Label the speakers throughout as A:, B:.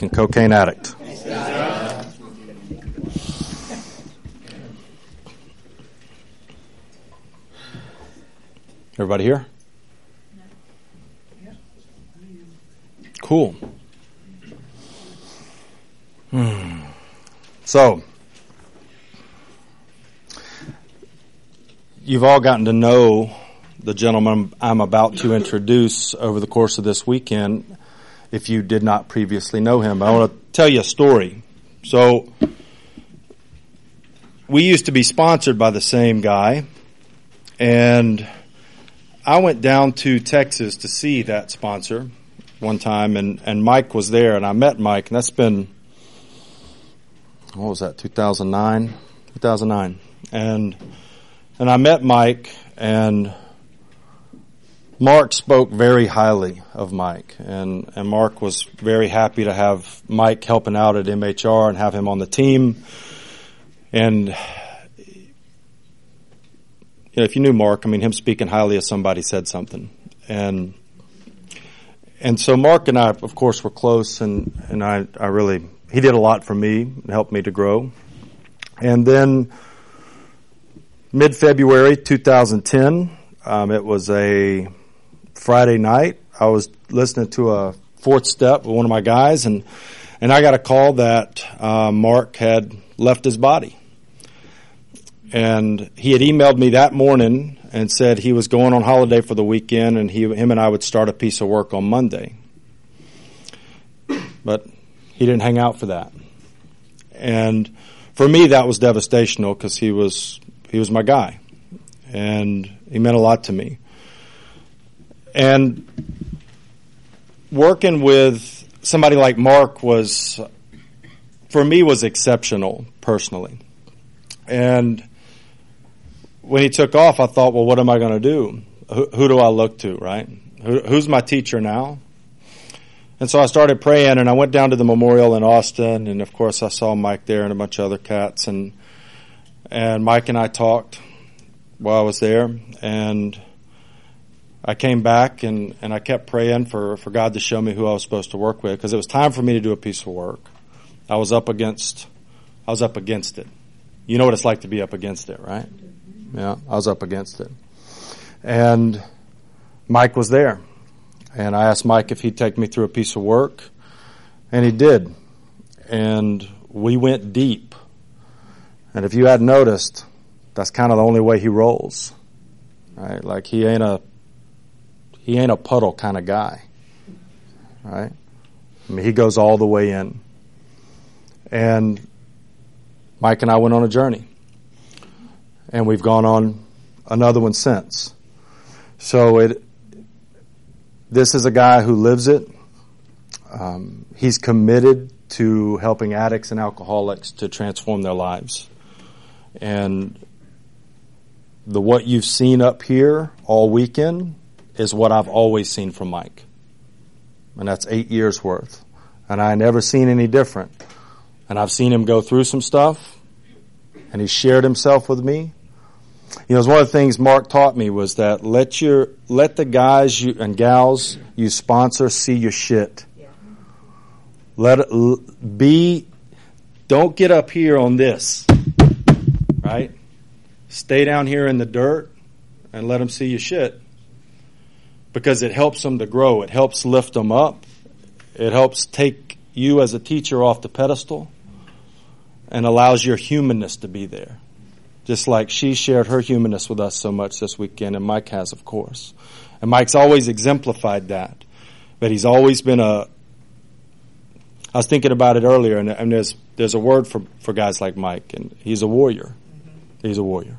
A: and cocaine addict. Everybody here? Cool. So, you've all gotten to know the gentleman I'm about to introduce over the course of this weekend if you did not previously know him. I want to tell you a story. So, we used to be sponsored by the same guy, and I went down to Texas to see that sponsor one time, and Mike was there, and I met Mike, and that's been, what was that, 2009? 2009. And I met Mike, and Mark spoke very highly of Mike, and Mark was very happy to have Mike helping out at MHR and have him on the team. And if you knew Mark, I mean, him speaking highly of somebody said something. And so Mark and I, of course, were close, and I really, he did a lot for me and helped me to grow. And then mid-February 2010, it was a Friday night. I was listening to a Fourth Step with one of my guys, and I got a call that Mark had left his body. And he had emailed me that morning and said he was going on holiday for the weekend, and him and I would start a piece of work on Monday. But he didn't hang out for that. And for me, that was devastational because he was my guy, and he meant a lot to me. And working with somebody like Mark was exceptional personally. And when he took off, I thought, well, what am I going to do? Who do I look to, right? Who's my teacher now? And so I started praying, and I went down to the memorial in Austin, and of course I saw Mike there and a bunch of other cats, and Mike and I talked while I was there, and I came back and I kept praying for God to show me who I was supposed to work with, because it was time for me to do a piece of work. I was up against it. You know what it's like to be up against it, right? Yeah, I was up against it. And Mike was there. And I asked Mike if he'd take me through a piece of work. And he did. And we went deep. And if you hadn't noticed, that's kind of the only way he rolls. Right? Like he ain't a puddle kind of guy. Right? I mean, he goes all the way in. And Mike and I went on a journey. And we've gone on another one since. So this is a guy who lives it. He's committed to helping addicts and alcoholics to transform their lives. And what you've seen up here all weekend is what I've always seen from Mike. And that's 8 years worth. And I never seen any different. And I've seen him go through some stuff. And he shared himself with me. You know, it's one of the things Mark taught me was that let the guys and gals you sponsor see your shit. Don't get up here on this, right? Stay down here in the dirt and let them see your shit, because it helps them to grow. It helps lift them up. It helps take you as a teacher off the pedestal and allows your humanness to be there. Just like she shared her humanness with us so much this weekend, and Mike has, of course. And Mike's always exemplified that. But he's always been I was thinking about it earlier, and there's a word for guys like Mike, and he's a warrior. He's a warrior.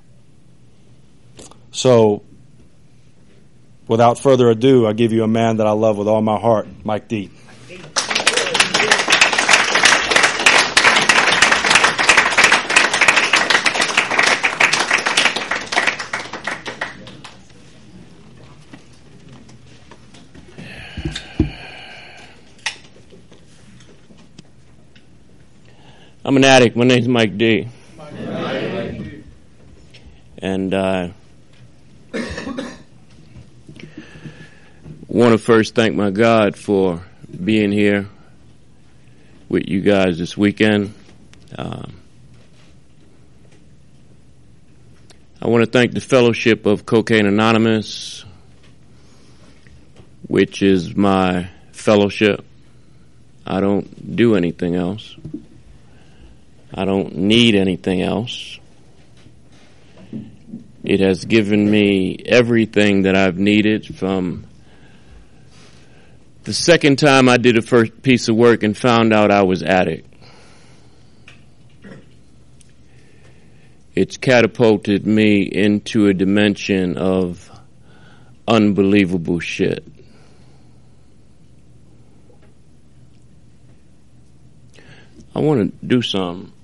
A: So, without further ado, I give you a man that I love with all my heart, Mike D.
B: I'm an addict. My name's Mike D. And want to first thank my God for being here with you guys this weekend. I want to thank the Fellowship of Cocaine Anonymous, which is my fellowship. I don't do anything else. I don't need anything else. It has given me everything that I've needed from the second time I did a first piece of work and found out I was addict. It's catapulted me into a dimension of unbelievable shit. I want to do something.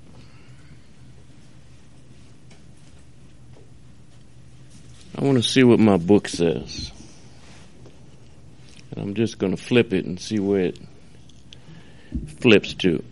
B: I want to see what my book says. And I'm just going to flip it and see where it flips to.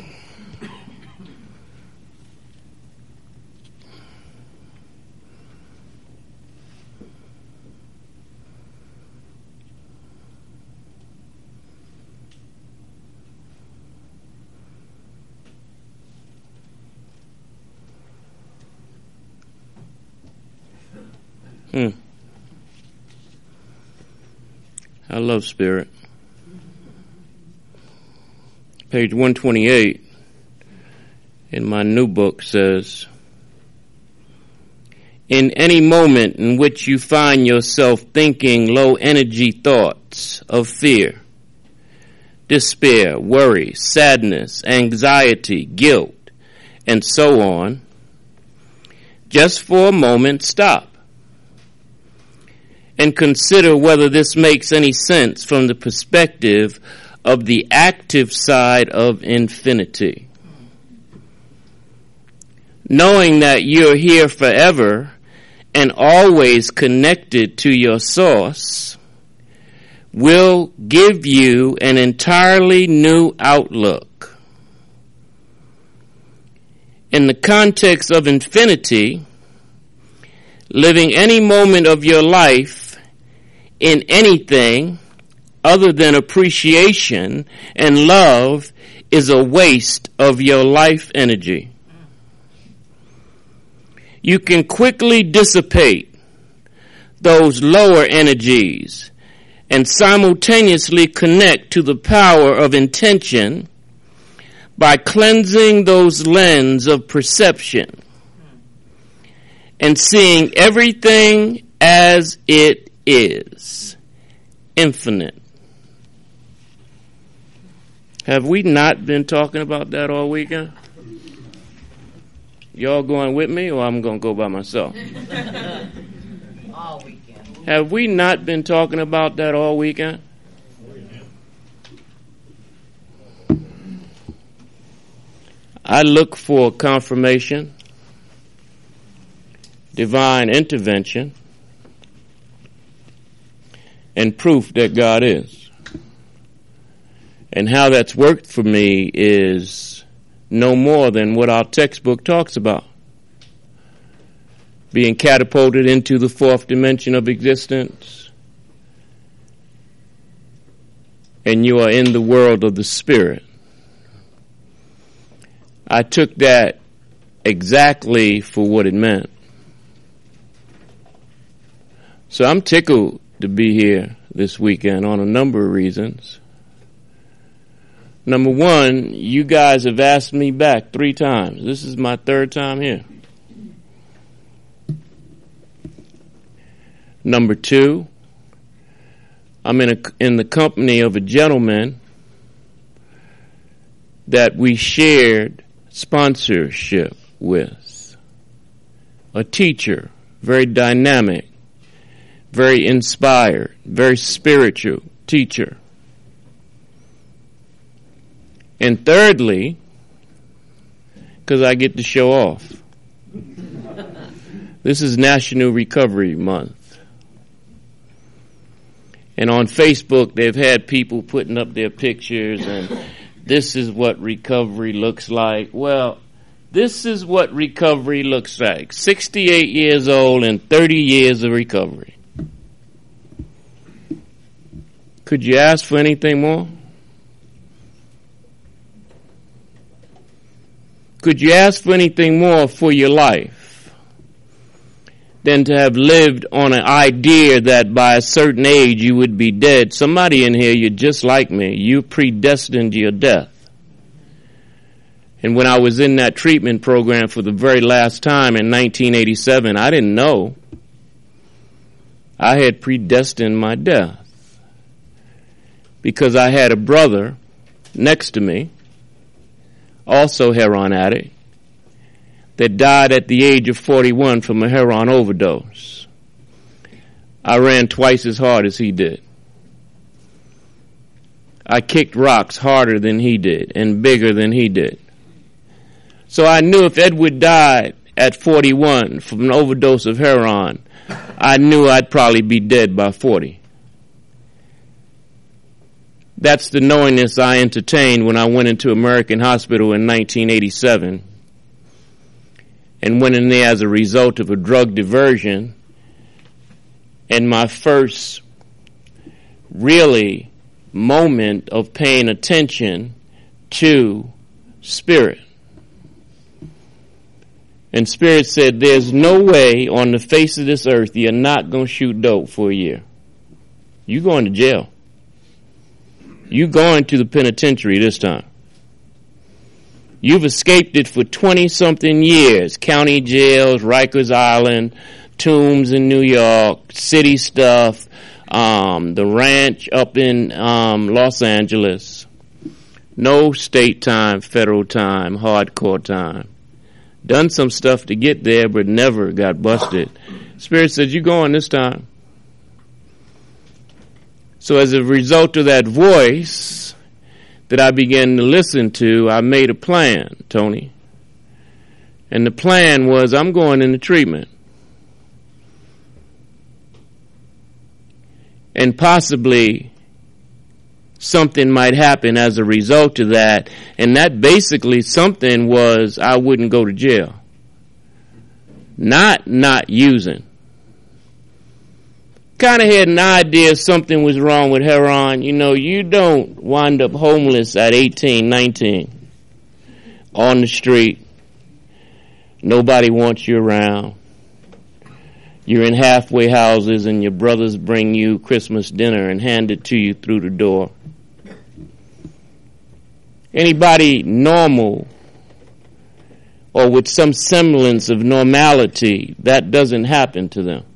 B: I love Spirit. Page 128 in my new book says, in any moment in which you find yourself thinking low energy thoughts of fear, despair, worry, sadness, anxiety, guilt, and so on, just for a moment stop and consider whether this makes any sense from the perspective of the active side of infinity. Knowing that you're here forever and always connected to your source will give you an entirely new outlook. In the context of infinity, living any moment of your life in anything other than appreciation and love is a waste of your life energy. You can quickly dissipate those lower energies and simultaneously connect to the power of intention by cleansing those lenses of perception and seeing everything as it is, infinite. Have we not been talking about that all weekend? Y'all going with me, or I'm going to go by myself?
C: All weekend.
B: Have we not been talking about that all weekend? I look for confirmation, divine intervention, and proof that God is. And how that's worked for me is no more than what our textbook talks about. Being catapulted into the fourth dimension of existence. And you are in the world of the spirit. I took that exactly for what it meant. So I'm tickled to be here this weekend on a number of reasons. Number one, you guys have asked me back 3 times. This is my 3rd time here. Number 2, I'm in the company of a gentleman that we shared sponsorship with. A teacher, very dynamic, very inspired, very spiritual teacher. And thirdly, because I get to show off. This is National Recovery Month. And on Facebook, they've had people putting up their pictures and this is what recovery looks like. Well, this is what recovery looks like. 68 years old and 30 years of recovery. Could you ask for anything more? Could you ask for anything more for your life than to have lived on an idea that by a certain age you would be dead? Somebody in here, you're just like me. You predestined to your death. And when I was in that treatment program for the very last time in 1987, I didn't know I had predestined my death, because I had a brother next to me, also heroin addict, that died at the age of 41 from a heroin overdose. I ran twice as hard as he did. I kicked rocks harder than he did and bigger than he did. So I knew if Edward died at 41 from an overdose of heroin, I knew I'd probably be dead by 40. That's the knowingness I entertained when I went into American Hospital in 1987 and went in there as a result of a drug diversion, and my first really moment of paying attention to Spirit. And Spirit said, there's no way on the face of this earth you're not going to shoot dope for a year. You're going to jail. You're going to the penitentiary this time. You've escaped it for 20-something years. County jails, Rikers Island, Tombs in New York, city stuff, the ranch up in Los Angeles. No state time, federal time, hardcore time. Done some stuff to get there, but never got busted. Spirit says, you're going this time. So as a result of that voice that I began to listen to, I made a plan, Tony. And the plan was, I'm going into treatment. And possibly something might happen as a result of that. And that basically something was I wouldn't go to jail. Not using. Kind of had an idea something was wrong with heroin. You know, you don't wind up homeless at 18, 19 on the street. Nobody wants you around. You're in halfway houses and your brothers bring you Christmas dinner and hand it to you through the door. Anybody normal or with some semblance of normality, that doesn't happen to them.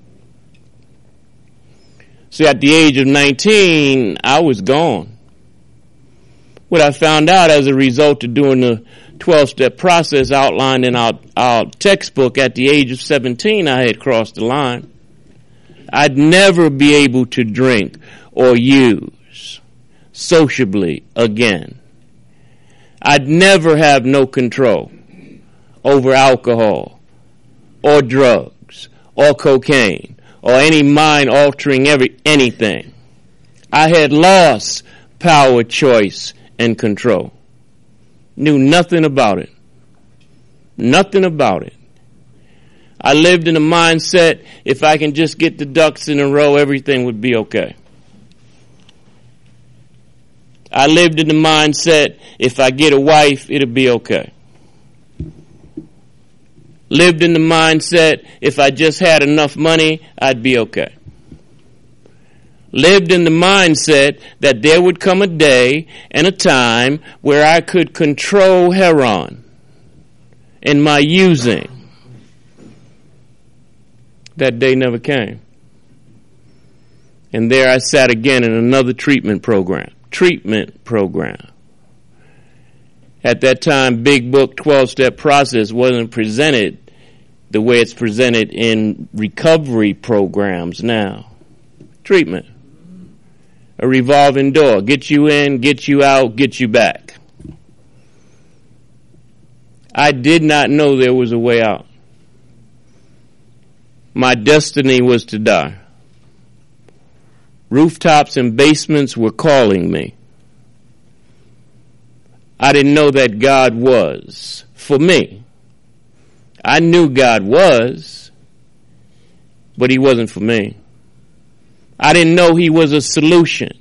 B: So at the age of 19, I was gone. What I found out as a result of doing the 12-step process outlined in our textbook, at the age of 17, I had crossed the line. I'd never be able to drink or use sociably again. I'd never have no control over alcohol or drugs or cocaine or any mind-altering anything. I had lost power, choice, and control. Knew nothing about it. Nothing about it. I lived in a mindset, if I can just get the ducks in a row, everything would be okay. I lived in the mindset, if I get a wife, it'll be okay. Lived in the mindset, if I just had enough money, I'd be okay. Lived in the mindset that there would come a day and a time where I could control heroin in my using. That day never came. And there I sat again in another treatment program. At that time, Big Book 12-step process wasn't presented the way it's presented in recovery programs now. Treatment. A revolving door. Get you in, get you out, get you back. I did not know there was a way out. My destiny was to die. Rooftops and basements were calling me. I didn't know that God was for me. I knew God was, but He wasn't for me. I didn't know He was a solution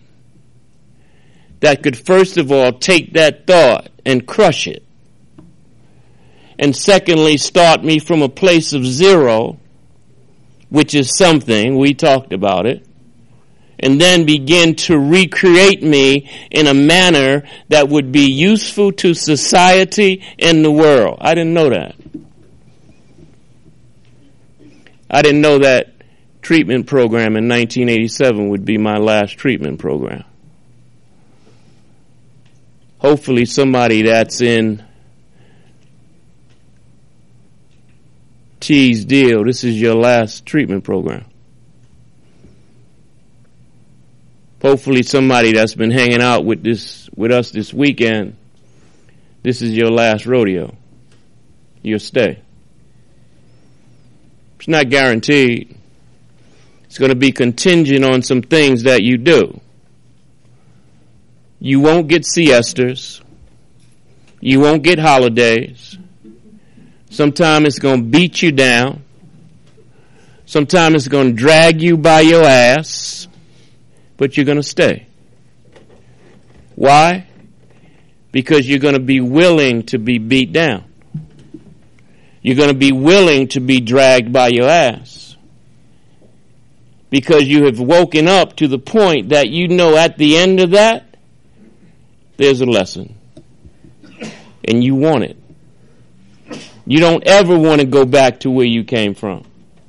B: that could first of all take that thought and crush it And secondly, start me from a place of zero, which is something, we talked about it, and then begin to recreate me in a manner that would be useful to society and the world. I didn't know that. I didn't know that treatment program in 1987 would be my last treatment program. Hopefully somebody that's in T's deal, this is your last treatment program. Hopefully somebody that's been hanging out with us this weekend, this is your last rodeo. You'll stay. It's not guaranteed. It's going to be contingent on some things that you do. You won't get siestas. You won't get holidays. Sometimes it's going to beat you down. Sometimes it's going to drag you by your ass. But you're going to stay. Why? Because you're going to be willing to be beat down. You're going to be willing to be dragged by your ass. Because you have woken up to the point that you know at the end of that, there's a lesson. And you want it. You don't ever want to go back to where you came from.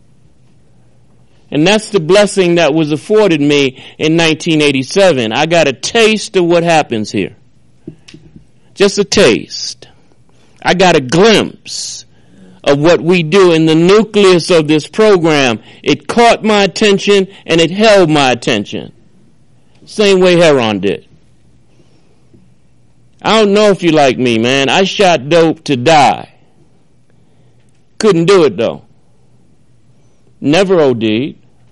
B: And that's the blessing that was afforded me in 1987. I got a taste of what happens here. Just a taste. I got a glimpse of what we do in the nucleus of this program. It caught my attention and it held my attention. Same way Heron did. I don't know if you like me, man. I shot dope to die. Couldn't do it though. Never OD'd.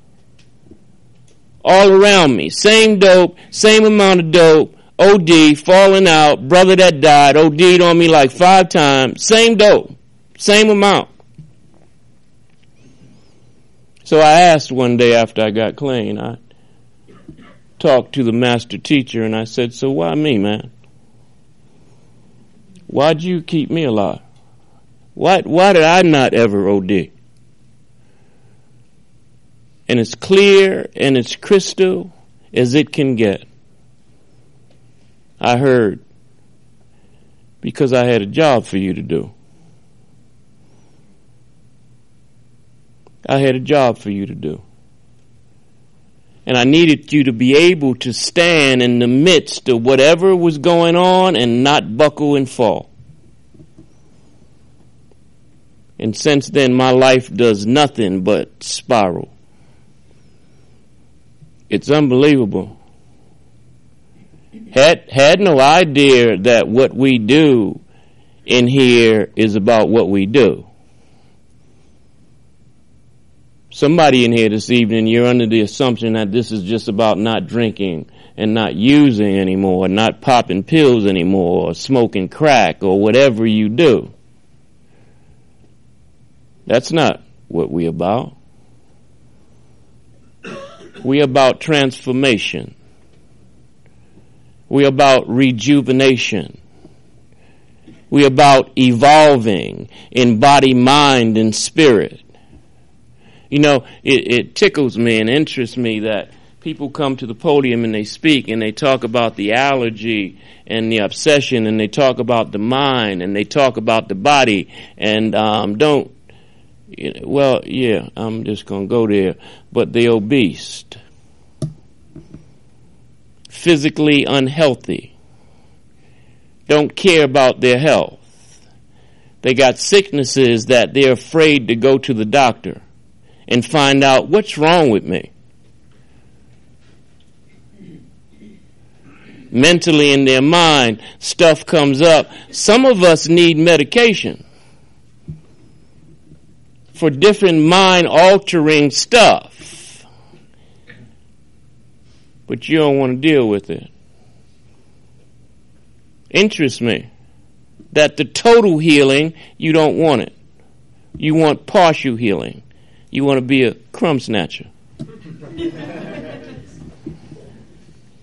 B: All around me. Same dope, same amount of dope, OD, falling out, brother that died, OD'd on me like 5 times. Same dope, same amount. So I asked one day after I got clean, I talked to the master teacher and I said, so why me, man? Why'd you keep me alive? Why did I not ever OD? And it's clear and it's crystal as it can get. I heard, because I had a job for you to do. I had a job for you to do. And I needed you to be able to stand in the midst of whatever was going on and not buckle and fall. And since then, my life does nothing but spiral. It's unbelievable. Had no idea that what we do in here is about what we do. Somebody in here this evening, you're under the assumption that this is just about not drinking and not using anymore, not popping pills anymore, or smoking crack, or whatever you do. That's not what we're about. We're about transformation. We're about rejuvenation. We're about evolving in body, mind, and spirit. You know, it tickles me and interests me that people come to the podium and they speak and they talk about the allergy and the obsession and they talk about the mind and they talk about the body and I'm just going to go there, but they're obese, physically unhealthy, don't care about their health. They got sicknesses that they're afraid to go to the doctor and find out what's wrong with me. Mentally in their mind, stuff comes up. Some of us need medication for different mind-altering stuff. But you don't want to deal with it. Interests me that the total healing, you don't want it. You want partial healing. You want to be a crumb snatcher.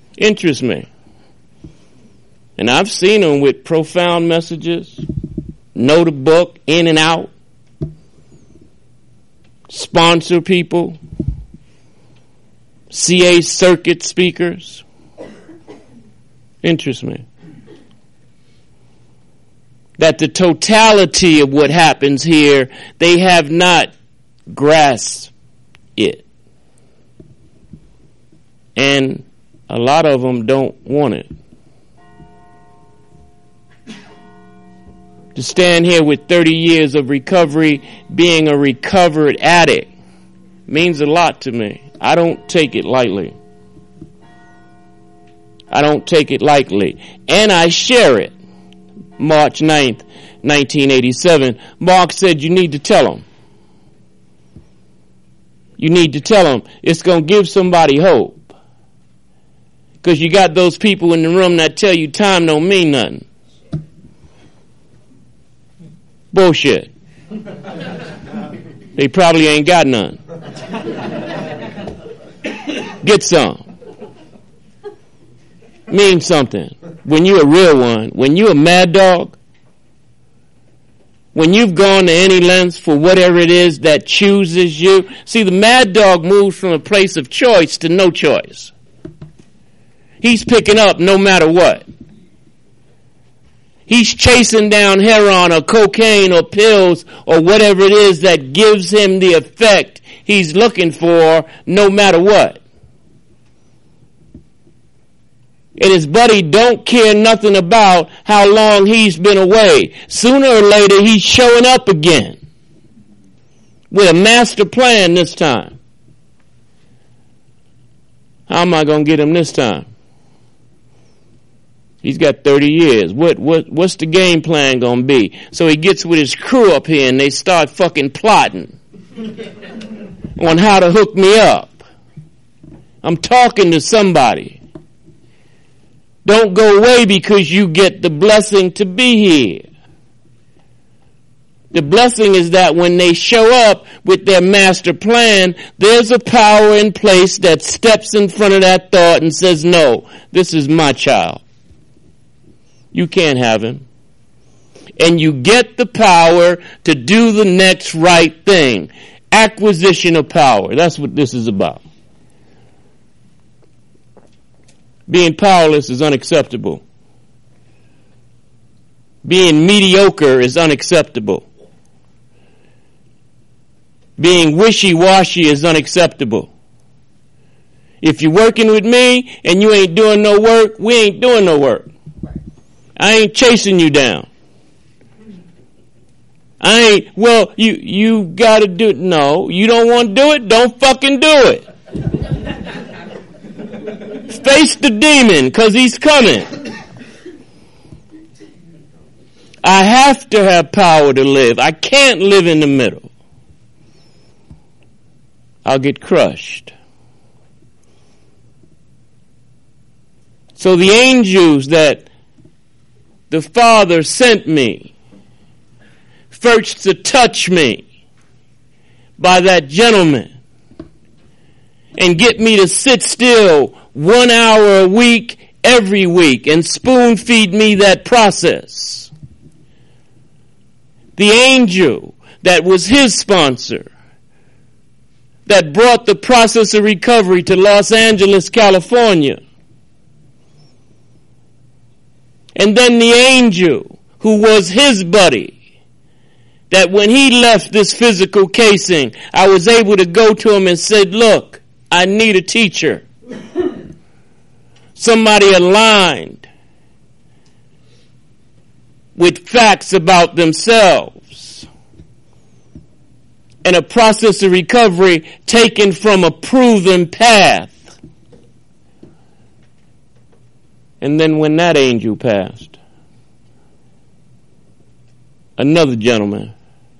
B: Interests me. And I've seen them with profound messages, know the book in and out, sponsor people, CA circuit speakers. Interests me that the totality of what happens here, they have not grasped it. And a lot of them don't want it. To stand here with 30 years of recovery, being a recovered addict, means a lot to me. I don't take it lightly. I don't take it lightly. And I share it. March 9th, 1987, Mark said, you need to tell them. You need to tell them. It's going to give somebody hope. Because you got those people in the room that tell you time don't mean nothing. Bullshit. They probably ain't got none. Get some. Means something. When you're a real one, when you're a mad dog, when you've gone to any lengths for whatever it is that chooses you. See, the mad dog moves from a place of choice to no choice. He's picking up no matter what. He's chasing down heroin or cocaine or pills or whatever it is that gives him the effect he's looking for no matter what. And his buddy don't care nothing about how long he's been away. Sooner or later he's showing up again with a master plan this time. How am I going to get him this time? He's got 30 years. What's the game plan going to be? So he gets with his crew up here and they start fucking plotting on how to hook me up. I'm talking to somebody. Don't go away because you get the blessing to be here. The blessing is that when they show up with their master plan, there's a power in place that steps in front of that thought and says, no, this is my child. You can't have him. And you get the power to do the next right thing. Acquisition of power. That's what this is about. Being powerless is unacceptable. Being mediocre is unacceptable. Being wishy-washy is unacceptable. If you're working with me and you ain't doing no work, we ain't doing no work. I ain't chasing you down. You gotta do it. No, you don't want to do it? Don't fucking do it. Face the demon, because he's coming. I have to have power to live. I can't live in the middle. I'll get crushed. So the angels that the Father sent me, first to touch me by that gentleman and get me to sit still 1 hour a week, every week, and spoon feed me that process. The angel that was his sponsor, that brought the process of recovery to Los Angeles, California. And then the angel who was his buddy, that when he left this physical casing, I was able to go to him and said, look, I need a teacher. Somebody aligned with facts about themselves. And a process of recovery taken from a proven path. And then when that angel passed, another gentleman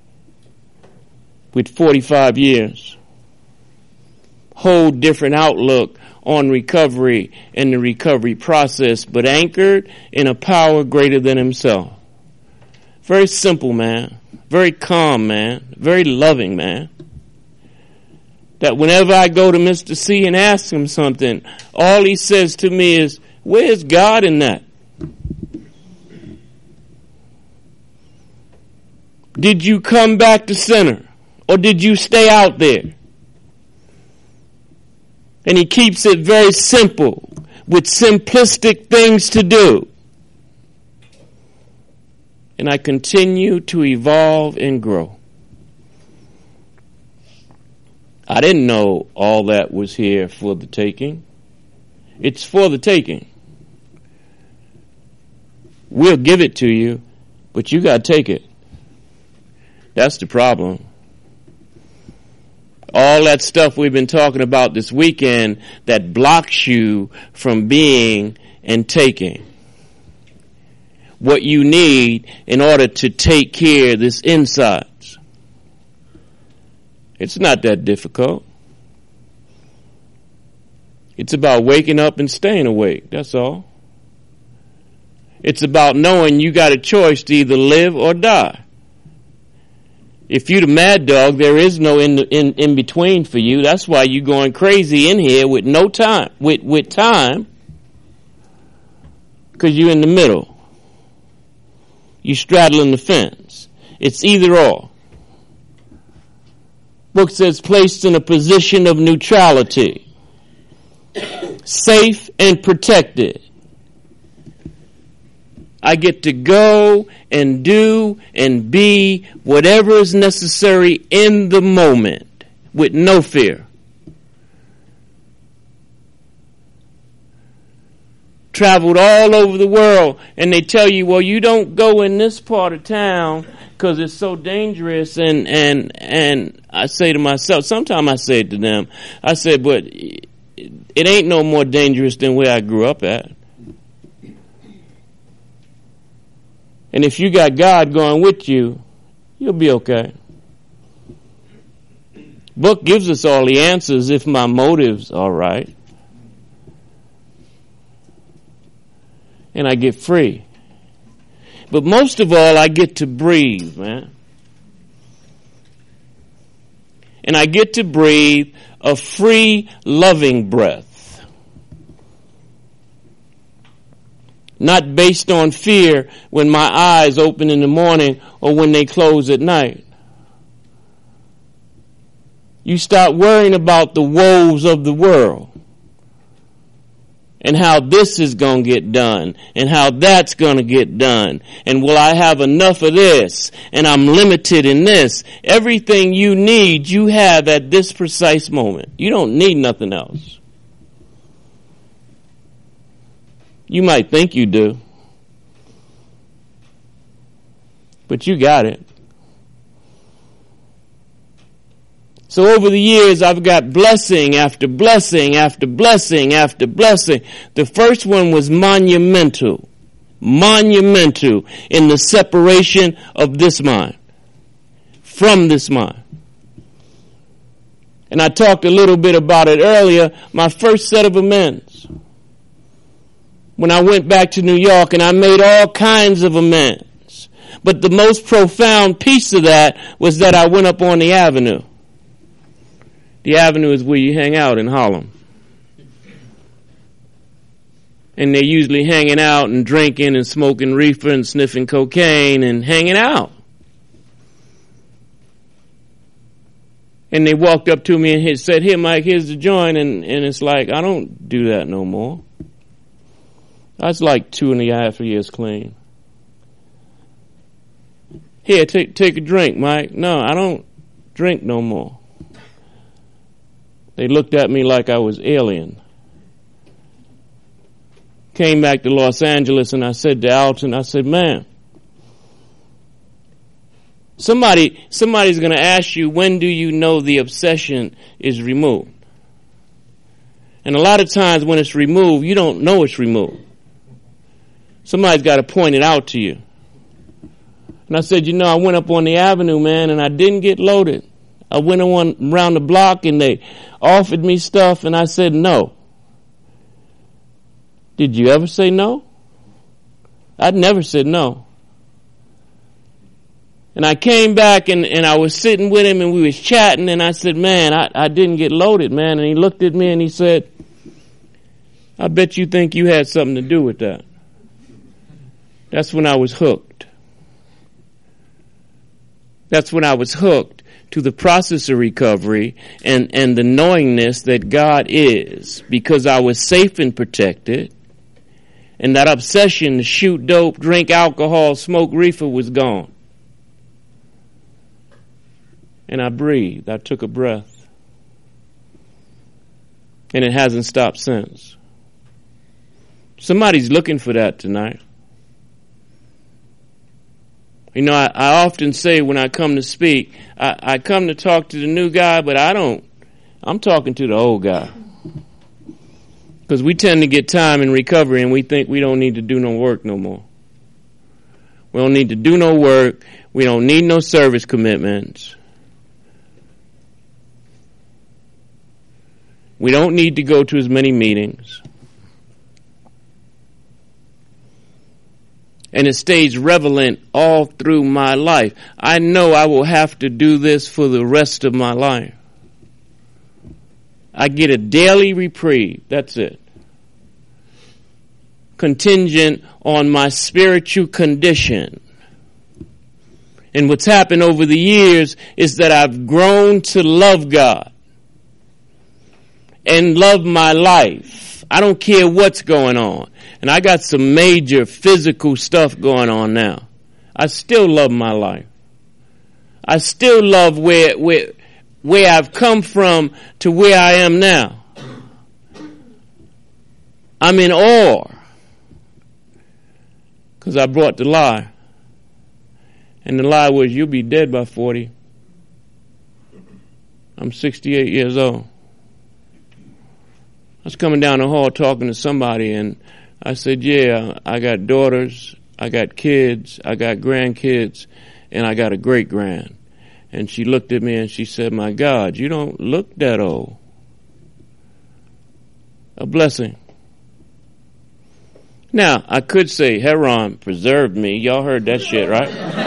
B: with 45 years, whole different outlook on recovery and the recovery process, but anchored in a power greater than himself. Very simple man, very calm man, very loving man. That whenever I go to Mr. C and ask him something, all he says to me is, where's God in that? Did you come back to center? Or did you stay out there? And he keeps it very simple, with simplistic things to do. And I continue to evolve and grow. I didn't know all that was here for the taking. It's for the taking. We'll give it to you, but you got to take it. That's the problem. All that stuff we've been talking about this weekend that blocks you from being and taking what you need in order to take care of this insides. It's not that difficult. It's about waking up and staying awake. That's all. It's about knowing you got a choice to either live or die. If you're the mad dog, there is no in between for you. That's why you're going crazy in here with no time, with time, because you're in the middle. You're straddling the fence. It's either or. Book says placed in a position of neutrality, safe and protected. I get to go and do and be whatever is necessary in the moment with no fear. Traveled all over the world, and they tell you, well, you don't go in this part of town because it's so dangerous. And I say to myself, sometimes I say it to them, I said, but it ain't no more dangerous than where I grew up at. And if you got God going with you, you'll be okay. Book gives us all the answers if my motives are right. And I get free. But most of all, I get to breathe, man. And I get to breathe a free, loving breath. Not based on fear when my eyes open in the morning or when they close at night. You start worrying about the woes of the world and how this is going to get done and how that's going to get done. And will I have enough of this? And I'm limited in this. Everything you need, you have at this precise moment. You don't need nothing else. You might think you do, but you got it. So over the years, I've got blessing after blessing after blessing after blessing. The first one was monumental in the separation of this mind from this mind. And I talked a little bit about it earlier, my first set of amends. When I went back to New York, and I made all kinds of amends. But the most profound piece of that was that I went up on the Avenue. The Avenue is where you hang out in Harlem. And they're usually hanging out and drinking and smoking reefer and sniffing cocaine and hanging out. And they walked up to me and said, "Here, Mike, here's the joint." And it's like, I don't do that no more. That's like 2.5 years clean. Here, take a drink, Mike. No, I don't drink no more. They looked at me like I was alien. Came back to Los Angeles and I said to Alton, I said, "Man, somebody's going to ask you, when do you know the obsession is removed?" And a lot of times when it's removed, you don't know it's removed. Somebody's got to point it out to you. And I said, I went up on the Avenue, man, and I didn't get loaded. I went around the block and they offered me stuff and I said no. Did you ever say no? I'd never said no. And I came back and I was sitting with him and we was chatting and I said, "Man, I didn't get loaded, man." And he looked at me and he said, "I bet you think you had something to do with that." That's when I was hooked. That's when I was hooked to the process of recovery and the knowingness that God is, because I was safe and protected. And that obsession to shoot dope, drink alcohol, smoke reefer was gone. And I breathed. I took a breath. And it hasn't stopped since. Somebody's looking for that tonight. You know, I often say when I come to speak, I come to talk to the new guy, but I'm talking to the old guy. Because we tend to get time in recovery and we think we don't need to do no work no more. We don't need to do no work. We don't need no service commitments. We don't need to go to as many meetings. And it stays relevant all through my life. I know I will have to do this for the rest of my life. I get a daily reprieve. That's it. Contingent on my spiritual condition. And what's happened over the years is that I've grown to love God and love my life. I don't care what's going on. And I got some major physical stuff going on now. I still love my life. I still love where I've come from to where I am now. I'm in awe. Because I brought the lie. And the lie was, you'll be dead by 40. I'm 68 years old. I was coming down the hall talking to somebody, and I said, yeah, I got daughters, I got kids, I got grandkids, and I got a great-grand. And she looked at me and she said, my God, you don't look that old. A blessing. Now, I could say, Heron preserved me. Y'all heard that shit, right?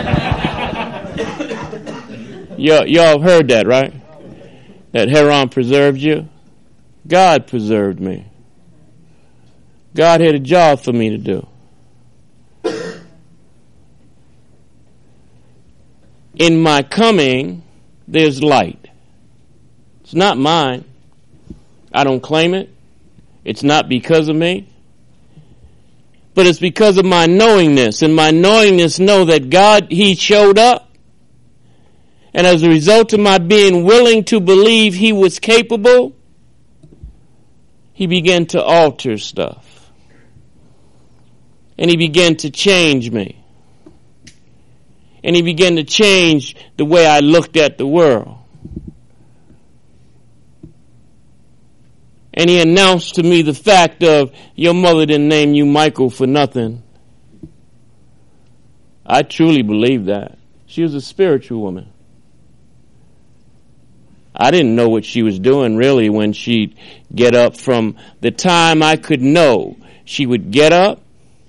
B: Y'all heard that, right? That Heron preserved you? God preserved me. God had a job for me to do. In my coming, there's light. It's not mine. I don't claim it. It's not because of me. But it's because of my knowingness. And my knowingness know that God, He showed up. And as a result of my being willing to believe He was capable, He began to alter stuff. And He began to change me. And He began to change the way I looked at the world. And He announced to me the fact of, your mother didn't name you Michael for nothing. I truly believe that. She was a spiritual woman. I didn't know what she was doing really when she'd get up. From the time I could know, she would get up,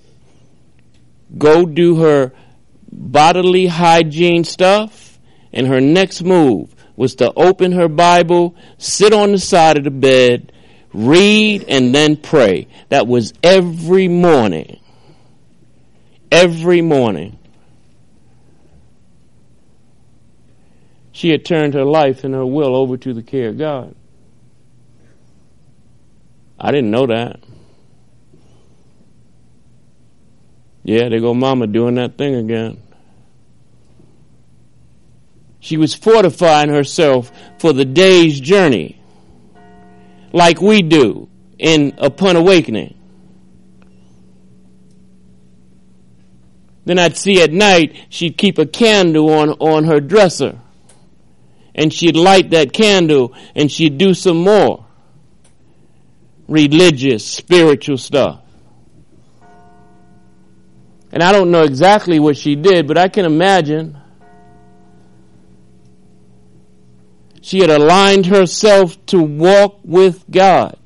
B: go do her bodily hygiene stuff, and her next move was to open her Bible, sit on the side of the bed, read, and then pray. That was every morning. Every morning. She had turned her life and her will over to the care of God. I didn't know that. Yeah, there go Mama doing that thing again. She was fortifying herself for the day's journey, like we do upon awakening. Then I'd see at night, she'd keep a candle on her dresser. And she'd light that candle and she'd do some more religious, spiritual stuff. And I don't know exactly what she did, but I can imagine she had aligned herself to walk with God.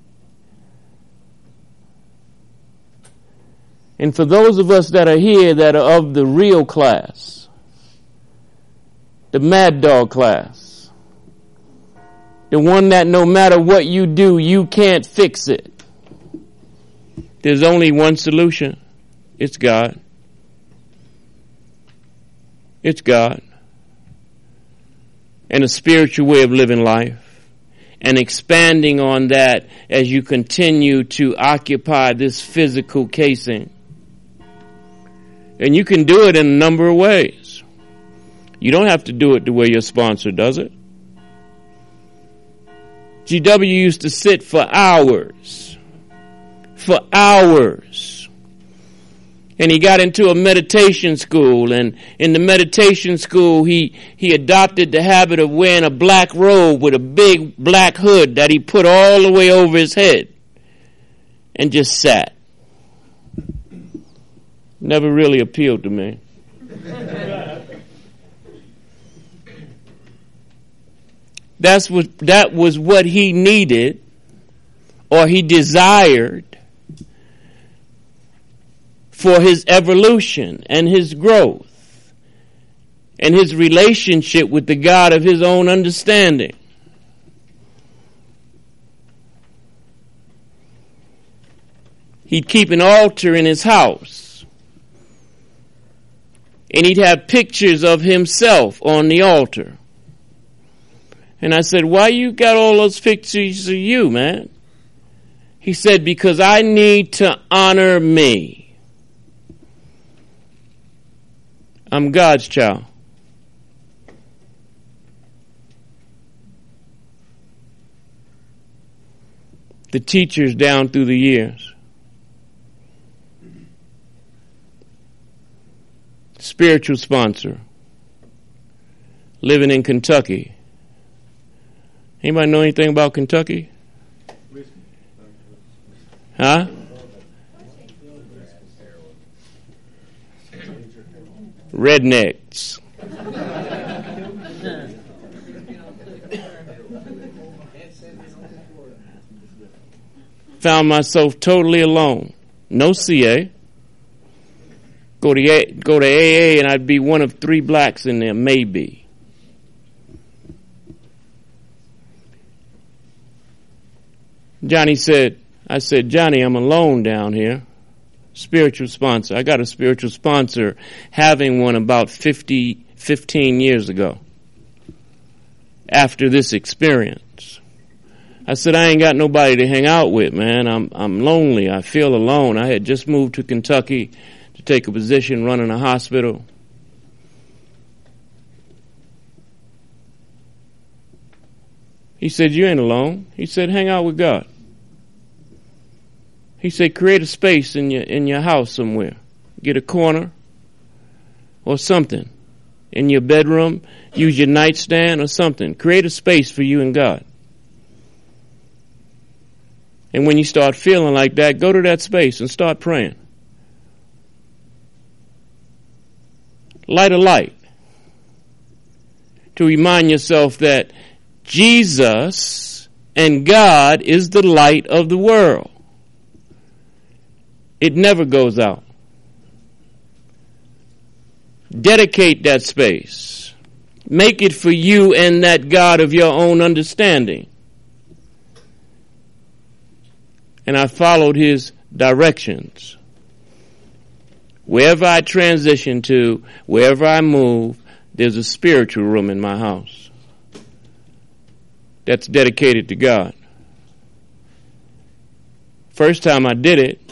B: And for those of us that are here that are of the real class, the mad dog class, the one that no matter what you do, you can't fix it. There's only one solution. It's God. It's God. and a spiritual way of living life, and expanding on that as you continue to occupy this physical casing. And you can do it in a number of ways. You don't have to do it the way your sponsor does it. GW used to sit for hours. And he got into a meditation school, and in the meditation school he adopted the habit of wearing a black robe with a big black hood that he put all the way over his head and just sat. Never really appealed to me. That was what he needed, or he desired, for his evolution and his growth and his relationship with the God of his own understanding. He'd keep an altar in his house, and he'd have pictures of himself on the altar. And I said, why you got all those pictures of you, man? He said, because I need to honor me. I'm God's child. The teachers down through the years. Spiritual sponsor. Living in Kentucky. Anybody know anything about Kentucky? Huh? Rednecks. Found myself totally alone. No CA. Go to AA and I'd be one of 3 blacks in there, maybe. I said, Johnny, I'm alone down here. Spiritual sponsor. I got a spiritual sponsor, having one about 15 years ago. After this experience, I said, I ain't got nobody to hang out with, man. I'm lonely. I feel alone. I had just moved to Kentucky to take a position running a hospital. He said, you ain't alone. He said, hang out with God. He said, create a space in your house somewhere. Get a corner or something in your bedroom. Use your nightstand or something. Create a space for you and God. And when you start feeling like that, go to that space and start praying. Light a light to remind yourself that Jesus and God is the light of the world. It never goes out. Dedicate that space. Make it for you and that God of your own understanding. And I followed his directions. Wherever I transition to, wherever I move, there's a spiritual room in my house that's dedicated to God. First time I did it,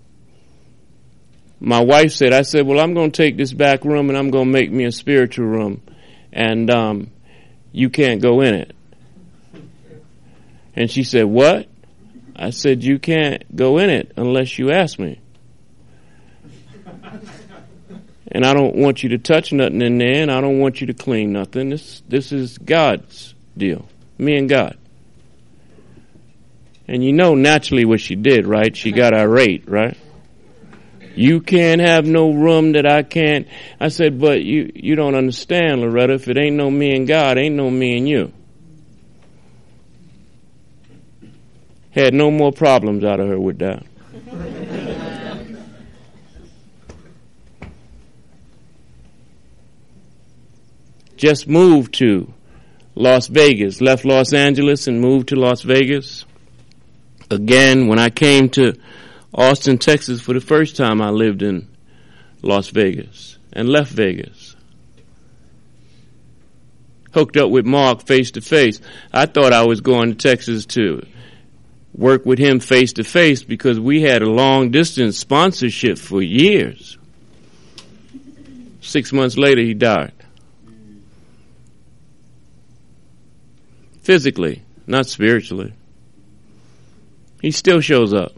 B: my wife said, well, I'm going to take this back room and I'm going to make me a spiritual room. And you can't go in it. And she said, what? I said, you can't go in it unless you ask me. And I don't want you to touch nothing in there, and I don't want you to clean nothing. This is God's deal. Me and God. And you know naturally what she did, right? She got irate, right? You can't have no room that I can't. I said, but you don't understand, Loretta. If it ain't no me and God, ain't no me and you. Had no more problems out of her with that. Just moved to Las Vegas. Left Los Angeles and moved to Las Vegas. Again, when I came to Austin, Texas, for the first time, I lived in Las Vegas and left Vegas. hooked up with Mark face to face. I thought I was going to Texas to work with him face to face because we had a long distance sponsorship for years. 6 months later, he died. Physically, not spiritually. He still shows up.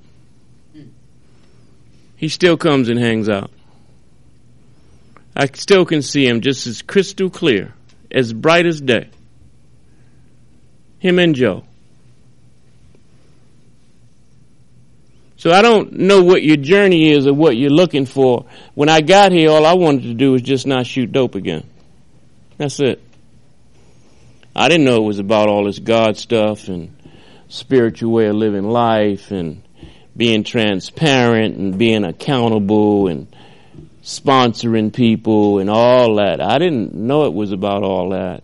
B: He still comes and hangs out. I still can see him just as crystal clear, as bright as day. Him and Joe. So I don't know what your journey is or what you're looking for. When I got here, all I wanted to do was just not shoot dope again. That's it. I didn't know it was about all this God stuff and spiritual way of living life and being transparent and being accountable and sponsoring people and all that. I didn't know it was about all that.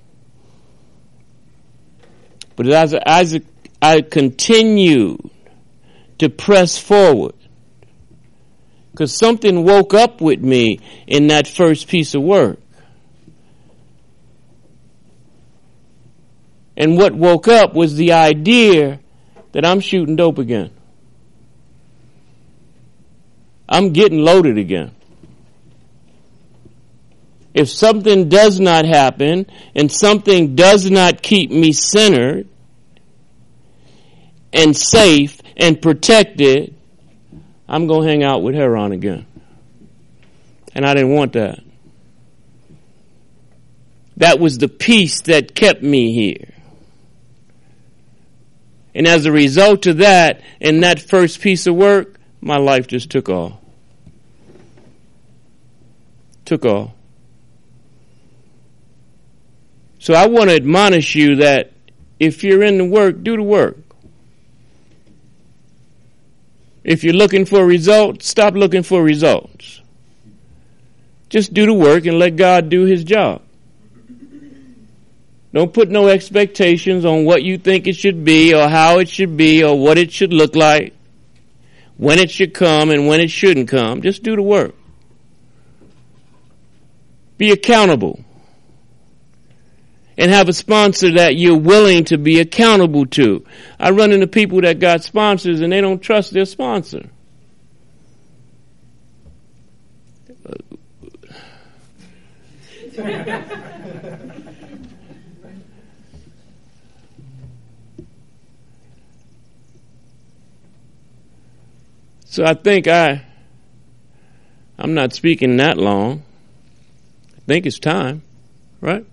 B: But as I continued to press forward, because something woke up with me in that first piece of work. And what woke up was the idea that I'm shooting dope again. I'm getting loaded again. If something does not happen and something does not keep me centered and safe and protected, I'm going to hang out with heroin again. And I didn't want that. That was the piece that kept me here. And as a result of that, in that first piece of work, my life just took off. Took off. So I want to admonish you that if you're in the work, do the work. If you're looking for results, stop looking for results. Just do the work and let God do his job. Don't put no expectations on what you think it should be or how it should be or what it should look like, when it should come and when it shouldn't come. Just do the work. Be accountable. And have a sponsor that you're willing to be accountable to. I run into people that got sponsors and they don't trust their sponsor. So I think I'm not speaking that long. I think it's time, right?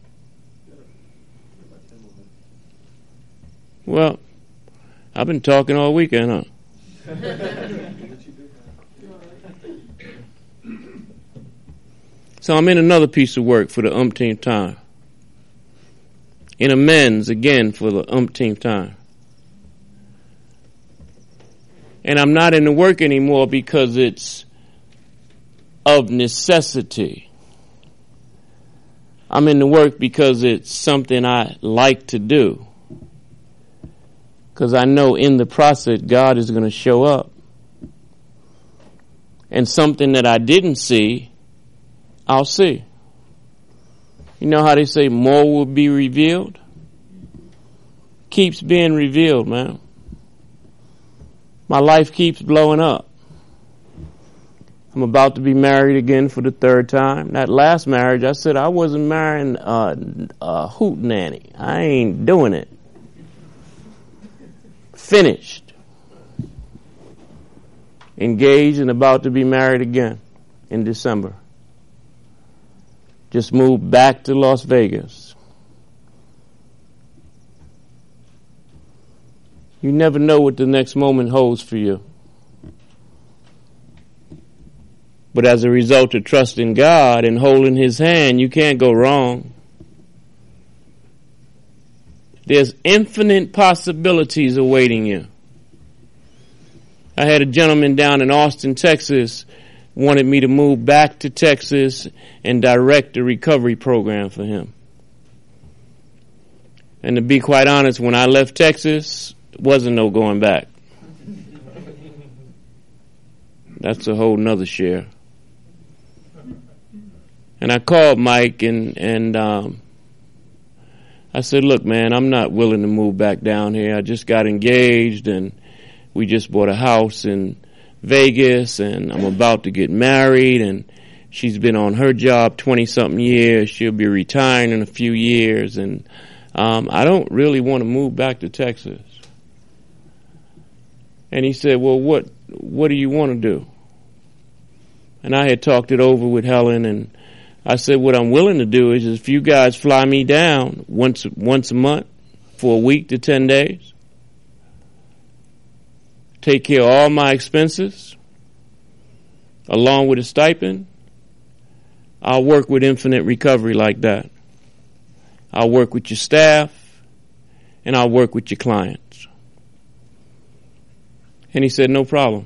B: Well, I've been talking all weekend, huh? So I'm in another piece of work for the umpteenth time. In amends again for the umpteenth time. And I'm not in the work anymore because it's of necessity. I'm in the work because it's something I like to do. Because I know in the process God is going to show up. And something that I didn't see, I'll see. You know how they say more will be revealed? Keeps being revealed, man. My life keeps blowing up. I'm about to be married again for the third time. That last marriage, I said I wasn't marrying a hoot nanny. I ain't doing it. Finished. Engaged and about to be married again in December. Just moved back to Las Vegas. You never know what the next moment holds for you. But as a result of trusting God and holding his hand, you can't go wrong. There's infinite possibilities awaiting you. I had a gentleman down in Austin, Texas, wanted me to move back to Texas and direct a recovery program for him. And to be quite honest, when I left Texas, wasn't no going back. That's a whole nother share. And I called Mike and I said, look, man, I'm not willing to move back down here. I just got engaged and we just bought a house in Vegas and I'm about to get married and she's been on her job 20-something years. She'll be retiring in a few years and I don't really want to move back to Texas. And he said, well, what do you want to do? And I had talked it over with Helen and I said, what I'm willing to do is if you guys fly me down once a month for a week to 10 days, take care of all my expenses, along with a stipend, I'll work with Infinite Recovery like that. I'll work with your staff, and I'll work with your clients. And he said, no problem.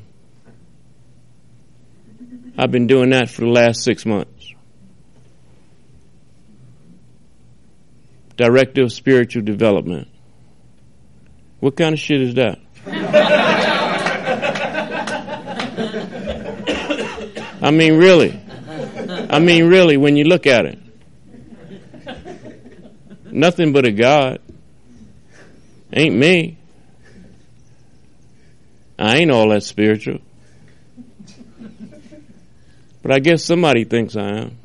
B: I've been doing that for the last 6 months. Director of Spiritual Development. What kind of shit is that? I mean, really, when you look at it. Nothing but a God. Ain't me. I ain't all that spiritual. But I guess somebody thinks I am.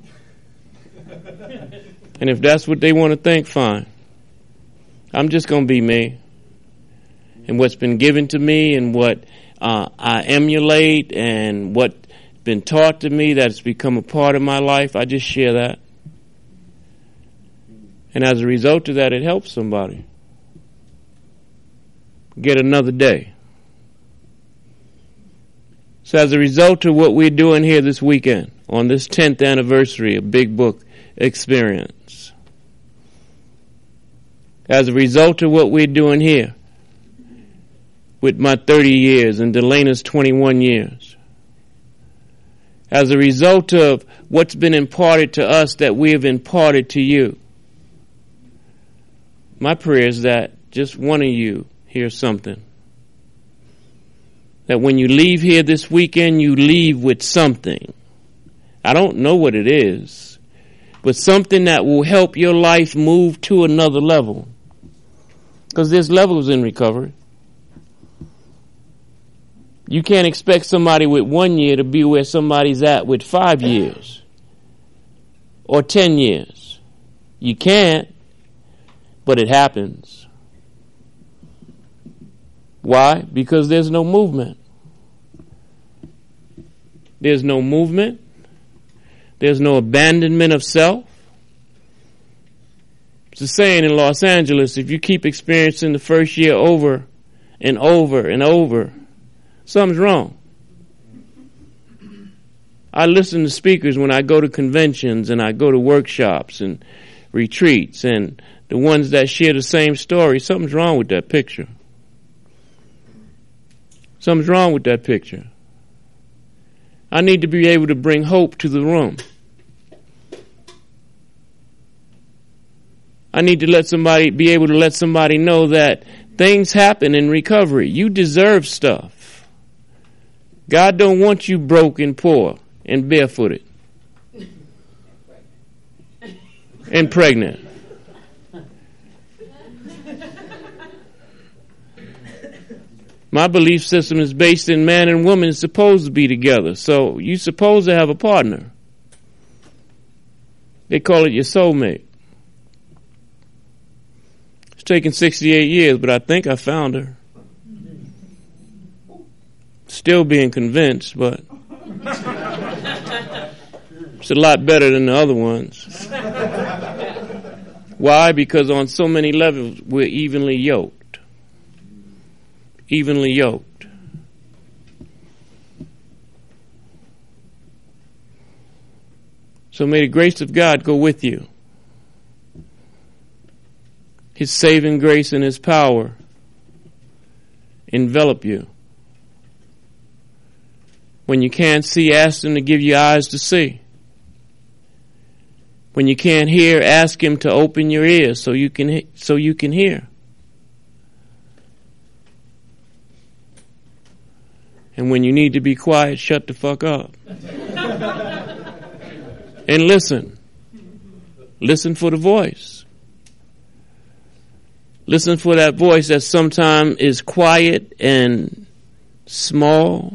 B: And if that's what they want to think, fine. I'm just going to be me. And what's been given to me and what I emulate and what's been taught to me that's become a part of my life, I just share that. And as a result of that, it helps somebody get another day. So as a result of what we're doing here this weekend, on this 10th anniversary of Big Book Experience, as a result of what we're doing here with my 30 years and Delena's 21 years, as a result of what's been imparted to us that we have imparted to you, my prayer is that just one of you hears something. That when you leave here this weekend, you leave with something. I don't know what it is, but something that will help your life move to another level. Because there's levels in recovery. You can't expect somebody with 1 year to be where somebody's at with 5 years or 10 years. You can't, but it happens. Why? Because there's no movement. There's no movement. There's no abandonment of self. It's a saying in Los Angeles, if you keep experiencing the first year over and over and over, something's wrong. I listen to speakers when I go to conventions and I go to workshops and retreats, and the ones that share the same story, something's wrong with that picture. Something's wrong with that picture. I need to be able to bring hope to the room. I need to be able to let somebody know that things happen in recovery. You deserve stuff. God don't want you broke and poor and barefooted and pregnant. My belief system is based in man and woman is supposed to be together. So you're supposed to have a partner. They call it your soulmate. It's taken 68 years, but I think I found her. Still being convinced, but it's a lot better than the other ones. Why? Because on so many levels, we're evenly yoked. Evenly yoked. So may the grace of God go with you. His saving grace and His power envelop you. When you can't see, ask Him to give you eyes to see. When you can't hear, ask Him to open your ears so you can hear. And when you need to be quiet, shut the fuck up. And listen. Listen for the voice. Listen for that voice that sometimes is quiet and small,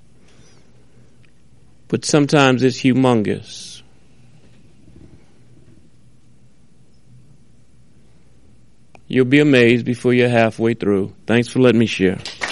B: but sometimes it's humongous. You'll be amazed before you're halfway through. Thanks for letting me share.